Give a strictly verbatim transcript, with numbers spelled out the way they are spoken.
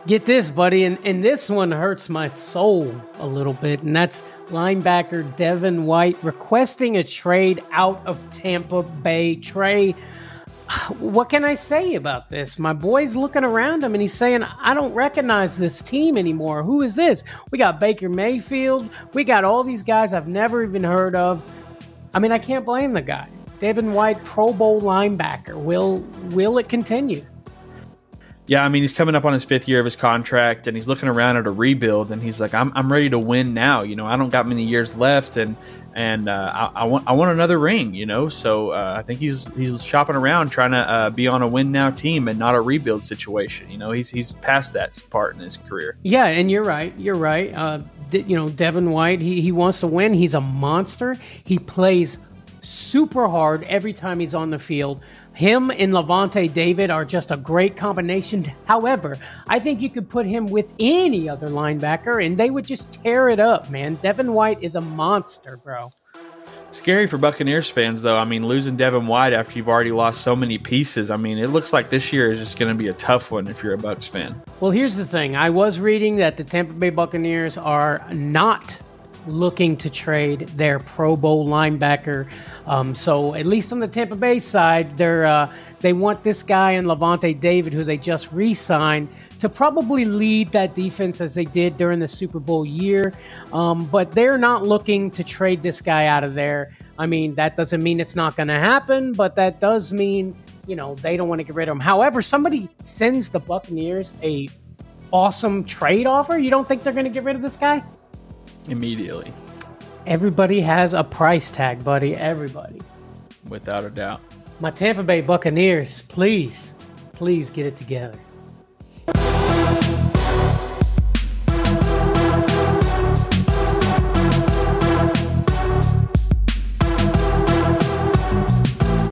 Get this, buddy, and, and this one hurts my soul a little bit, and that's linebacker Devin White requesting a trade out of Tampa Bay. Trey, what can I say about this? My boy's looking around him, and he's saying, I don't recognize this team anymore. Who is this? We got Baker Mayfield. We got all these guys I've never even heard of. I mean, I can't blame the guy. Devin White, Pro Bowl linebacker. Will, will it continue? Yeah, I mean, he's coming up on his fifth year of his contract, and he's looking around at a rebuild, and he's like, I'm I'm ready to win now. You know, I don't got many years left, and and uh, I, I want I want another ring, you know. So uh, I think he's he's shopping around trying to uh, be on a win now team and not a rebuild situation. You know, he's he's past that part in his career. Yeah, and you're right. You're right. Uh, you know, Devin White, he, he wants to win. He's a monster. He plays super hard every time he's on the field. Him and Lavonte David are just a great combination. However, I think you could put him with any other linebacker and they would just tear it up, man. Devin White is a monster, bro. Scary for Buccaneers fans, though. I mean, losing Devin White after you've already lost so many pieces. I mean, it looks like this year is just going to be a tough one if you're a Bucs fan. Well, here's the thing. I was reading that the Tampa Bay Buccaneers are not looking to trade their Pro Bowl linebacker. Um, so at least on the Tampa Bay side, they're uh, they want this guy and Lavonte David, who they just re-signed, to probably lead that defense as they did during the Super Bowl year. Um, but they're not looking to trade this guy out of there. I mean, that doesn't mean it's not going to happen, but that does mean, you know, they don't want to get rid of him. However, somebody sends the Buccaneers a awesome trade offer. You don't think they're going to get rid of this guy? Immediately. Everybody has a price tag, buddy. Everybody. Without a doubt. My Tampa Bay Buccaneers, please, please get it together.